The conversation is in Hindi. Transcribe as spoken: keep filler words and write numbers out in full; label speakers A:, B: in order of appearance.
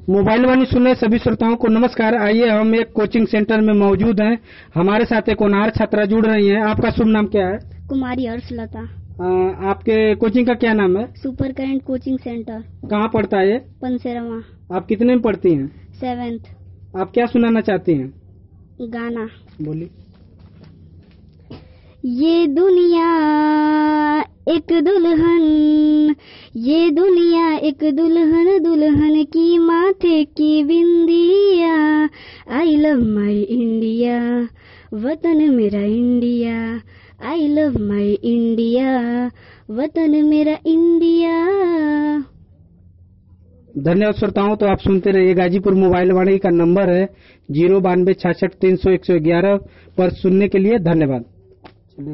A: मोबाइल वाणी सुनने सभी श्रोताओं को नमस्कार। आइए, हम एक कोचिंग सेंटर में मौजूद हैं। हमारे साथ एक होनहार छात्रा जुड़ रही हैं। आपका शुभ नाम क्या है?
B: कुमारी हर्षलता।
A: आपके कोचिंग का क्या नाम है?
B: Super current coaching centre.
A: कहाँ पड़ता है ये?
B: पंसेरवा।
A: आप कितने में पढ़ती हैं?
B: सेवेंथ।
A: आप क्या सुनाना चाहती हैं?
B: गाना।
A: बोलिए।
B: ये दुनिया एक दुल्हन, ये दुनिया एक दुल्हन, दुल्हन की माथे की बिंदिया। आई लव माई इंडिया, वतन मेरा India. I love my India, वतन मेरा इंडिया।
A: धन्यवाद श्रोताओं। तो आप सुनते रहिए। गाजीपुर मोबाइल वाणी का नंबर है जीरो बानवे छाछठ तीन सौ एक सौ ग्यारह पर सुनने के लिए धन्यवाद।